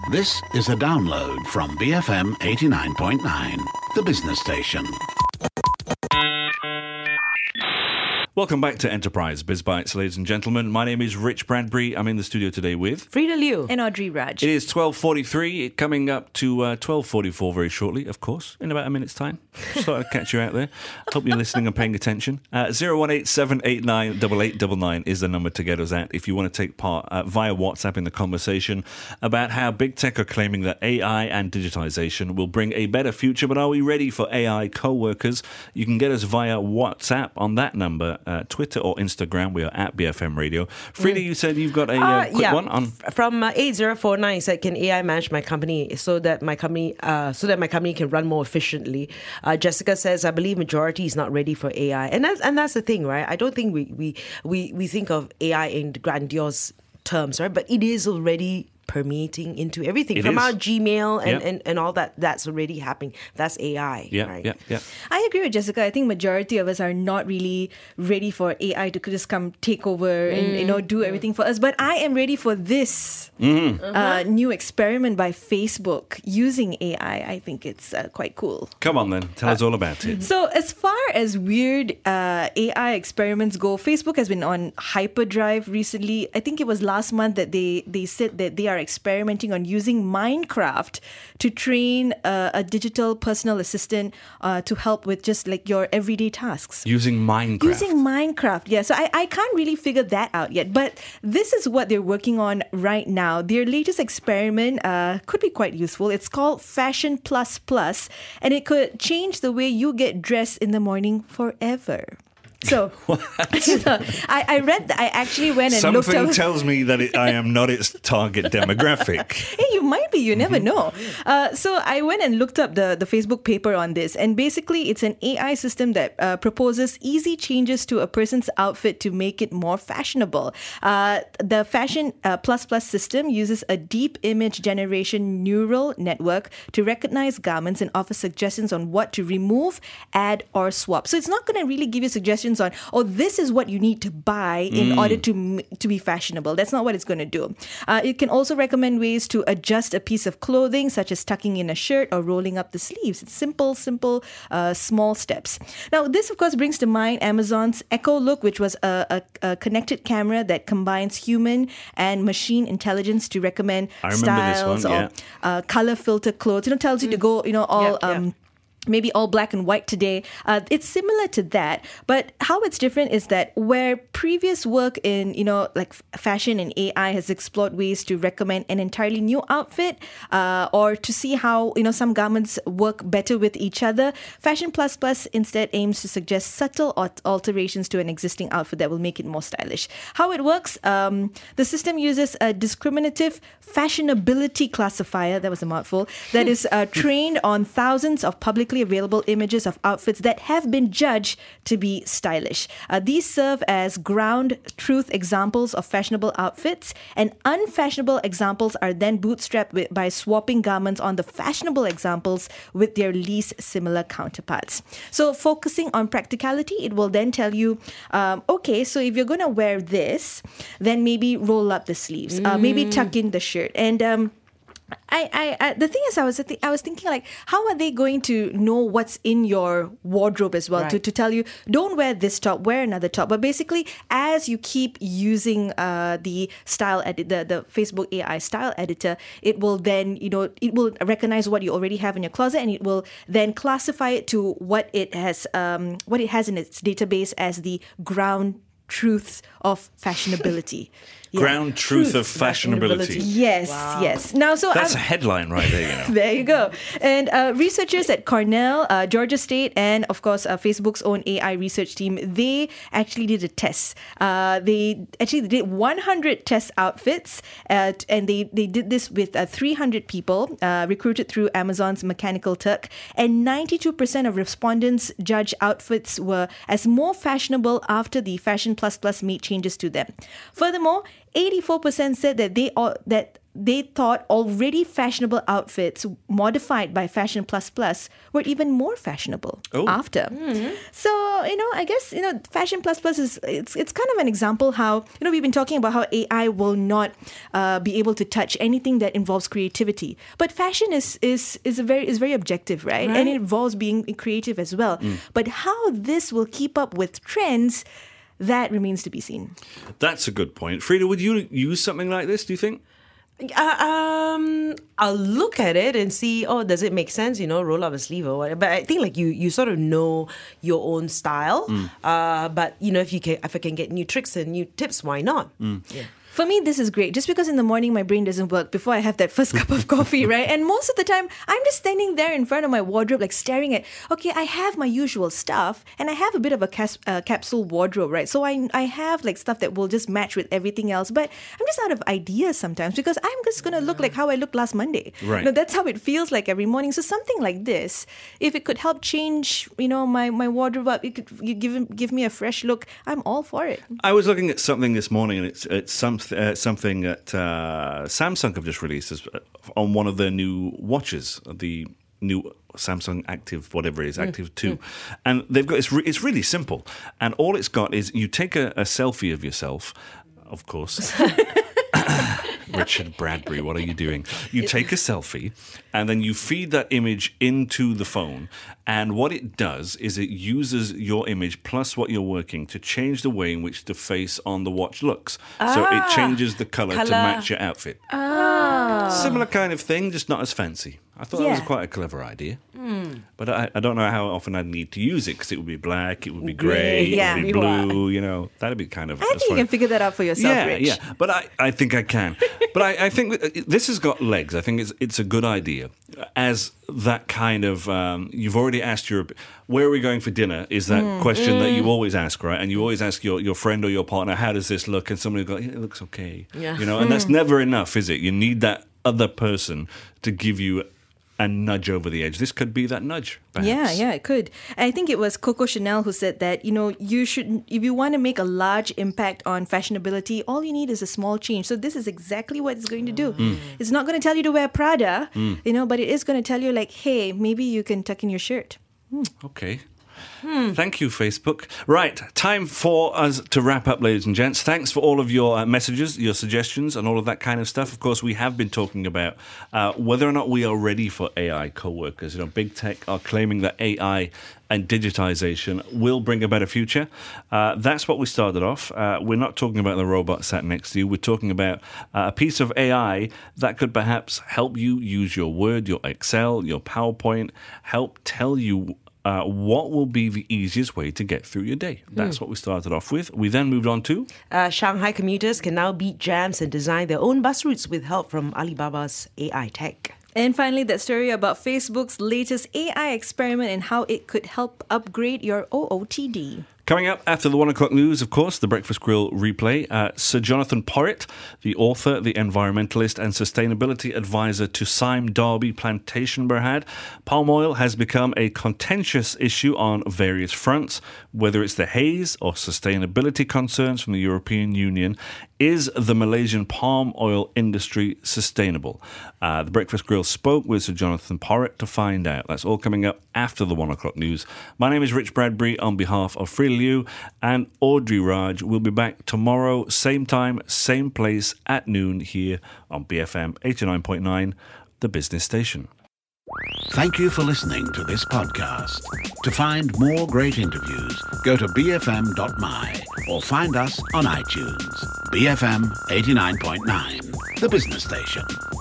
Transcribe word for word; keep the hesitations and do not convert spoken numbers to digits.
This is a download from B F M eighty-nine point nine, the business station. Welcome back to Enterprise Biz Bites, ladies and gentlemen. My name is Rich Bradbury. I'm in the studio today with Frida Liu and Audrey Raj. It is twelve forty-three, coming up to uh, twelve forty-four very shortly, of course, in about a minute's time. Just thought I'd catch you out there. Hope you're listening and paying attention. Uh, zero one eight seven eight nine eight eight nine nine is the number to get us at if you want to take part uh, via WhatsApp in the conversation about how big tech are claiming that A I and digitization will bring a better future. But are we ready for A I co-workers? You can get us via WhatsApp on that number. Uh, Twitter or Instagram, we are at B F M Radio. Frida, mm. you said you've got a uh, uh, quick yeah. one on from uh, eight zero four nine. Said, can A I manage my company so that my company uh, so that my company can run more efficiently? Uh, Jessica says, I believe majority is not ready for A I, and that's and that's the thing, right? I don't think we we we, we think of A I in grandiose terms, right? But it is already permeating into everything it from is. our Gmail and, yep. and, and all that. That's already happening. That's A I. Yeah, right? yeah, yeah. I agree with Jessica. I think majority of us are not really ready for A I to just come take over mm. and you know do everything for us. But I am ready for this mm. uh, uh-huh. new experiment by Facebook using A I. I think it's uh, quite cool. Come on then, tell uh, us all about it. So as far as weird uh, A I experiments go, Facebook has been on hyperdrive recently. I think it was last month that they, they said that they are experimenting on using Minecraft to train uh, a digital personal assistant uh, to help with just like your everyday tasks. Using Minecraft? Using Minecraft, yeah. So I, I can't really figure that out yet. But this is what they're working on right now. Their latest experiment uh, could be quite useful. It's called Fashion Plus Plus, and it could change the way you get dressed in the morning forever. So, so I, I read that. I actually went and Something looked up. Something tells me that it, I am not its target demographic. Hey, you might be. You never mm-hmm. know. Uh, so I went and looked up the, the Facebook paper on this. And basically, it's an A I system that uh, proposes easy changes to a person's outfit to make it more fashionable. Uh, the Fashion uh, Plus Plus system uses a deep image generation neural network to recognize garments and offer suggestions on what to remove, add, or swap. So it's not going to really give you suggestions on, oh, this is what you need to buy in mm. order to to be fashionable. That's not what it's going to do. Uh, it can also recommend ways to adjust a piece of clothing, such as tucking in a shirt or rolling up the sleeves. It's simple, simple, uh, small steps. Now, this, of course, brings to mind Amazon's Echo Look, which was a, a, a connected camera that combines human and machine intelligence to recommend I remember styles this one, yeah. or uh, color filter clothes. You know, tells you mm. to go, you know, all... Yeah, um, yeah. maybe all black and white today. Uh, it's similar to that, but how it's different is that where previous work in, you know, like fashion and A I has explored ways to recommend an entirely new outfit uh, or to see how, you know, some garments work better with each other, Fashion Plus Plus instead aims to suggest subtle alterations to an existing outfit that will make it more stylish. How it works, um, the system uses a discriminative fashionability classifier, that was a mouthful, that is uh, trained on thousands of publicly available images of outfits that have been judged to be stylish. Uh, these serve as ground truth examples of fashionable outfits, and unfashionable examples are then bootstrapped with, by swapping garments on the fashionable examples with their least similar counterparts. So focusing on practicality, it will then tell you, um, okay, so if you're going to wear this, then maybe roll up the sleeves, mm. uh, maybe tuck in the shirt. And um, I, I, I, the thing is, I was, th- I was thinking, like, how are they going to know what's in your wardrobe as well? Right. To, to tell you, don't wear this top, wear another top. But basically, as you keep using uh, the style edit, the, the Facebook A I style editor, it will then, you know, it will recognize what you already have in your closet, and it will then classify it to what it has, um, what it has in its database as the ground truths of fashionability. Yeah. Ground truth, truth of fashionability. fashionability. Yes, wow. yes. Now, so that's I'm, a headline right there. You know. There you go. And uh, researchers at Cornell, uh, Georgia State, and of course uh, Facebook's own A I research team, they actually did a test. Uh, they actually did one hundred test outfits, uh, and they they did this with uh, three hundred people uh, recruited through Amazon's Mechanical Turk, and ninety-two percent of respondents judged outfits were as more fashionable after the Fashion Plus Plus made changes to them. Furthermore, eighty-four percent said that they all, that they thought already fashionable outfits modified by Fashion Plus Plus were even more fashionable Oh. after. So, you know, I guess, you know, Fashion Plus Plus is, it's, it's kind of an example how, you know, we've been talking about how A I will not uh, be able to touch anything that involves creativity. But fashion is is is a very is very objective, right? Right. And it involves being creative as well. But how this will keep up with trends, that remains to be seen. That's a good point. Frida, would you use something like this, do you think? Uh, um, I'll look at it and see. Oh, does it make sense? You know, roll up a sleeve or whatever. But I think like you, you sort of know your own style. Uh, but you know, if you can, if I can get new tricks and new tips, why not? Yeah. For me, this is great. Just because in the morning my brain doesn't work before I have that first cup of coffee, right? And most of the time, I'm just standing there in front of my wardrobe, like staring at, okay, I have my usual stuff and I have a bit of a cas- uh, capsule wardrobe, right? So I I have like stuff that will just match with everything else. But I'm just out of ideas sometimes because I'm just going to look like how I looked last Monday. Right. You know, that's how it feels like every morning. So something like this, if it could help change, you know, my, my wardrobe up, it could you give, give me a fresh look, I'm all for it. I was looking at something this morning, and it's it's some, uh, something that uh, Samsung have just released as, uh, on one of their new watches, the new Samsung Active, whatever it is, Active two, and they've got it's re- it's really simple, and all it's got is you take a, a selfie of yourself, of course. Richard Bradbury, what are you doing? You take a selfie and then you feed that image into the phone, and what it does is it uses your image plus what you're working to change the way in which the face on the watch looks. So it changes the color, to colour. match your outfit. Similar kind of thing, just not as fancy. I thought that was Yeah. quite a clever idea. But I, I don't know how often I'd need to use it, because it would be black, it would be grey, Yeah. it would be blue, you know. That'd be kind of... I that's think you funny. can figure that out for yourself, Yeah, Rich. yeah, but I, I think I can. But I, I think that this has got legs. I think it's it's a good idea. As that kind of, um, you've already asked your, where are we going for dinner, is that question that you always ask, right? And you always ask your, your friend or your partner, how does this look? And somebody will go, yeah, it looks okay. Yeah. You know, and that's never enough, is it? You need that other person to give you a nudge over the edge. This could be that nudge, perhaps. Yeah, yeah, it could. I think it was Coco Chanel who said that, you know, you should, if you want to make a large impact on fashionability, all you need is a small change. So this is exactly what it's going to do. It's not going to tell you to wear Prada, you know, but it is going to tell you like, hey, maybe you can tuck in your shirt. Okay. Thank you, Facebook. Right, time for us to wrap up, ladies and gents. Thanks for all of your uh, messages, your suggestions, and all of that kind of stuff. Of course, we have been talking about uh, whether or not we are ready for A I co-workers. You know, big tech are claiming that A I and digitization will bring a better future. Uh, that's what we started off. Uh, we're not talking about the robot sat next to you. We're talking about uh, a piece of A I that could perhaps help you use your Word, your Excel, your PowerPoint, help tell you Uh, what will be the easiest way to get through your day? That's what we started off with. We then moved on to... Uh, Shanghai commuters can now beat jams and design their own bus routes with help from Alibaba's A I tech. And finally, that story about Facebook's latest A I experiment and how it could help upgrade your O O T D. Coming up after the one o'clock news, of course, the Breakfast Grill replay. Uh, Sir Jonathan Porritt, the author, the environmentalist and sustainability advisor to Sime Darby Plantation Berhad. Palm oil has become a contentious issue on various fronts, whether it's the haze or sustainability concerns from the European Union. Is the Malaysian palm oil industry sustainable? Uh, the Breakfast Grill spoke with Sir Jonathan Porritt to find out. That's all coming up after the one o'clock news. My name is Rich Bradbury on behalf of Frida Liu and Audrey Raj. We'll be back tomorrow, same time, same place at noon here on B F M eighty-nine point nine, the business station. Thank you for listening to this podcast. To find more great interviews, go to b f m dot m y or find us on iTunes. B F M eighty-nine point nine, the business station.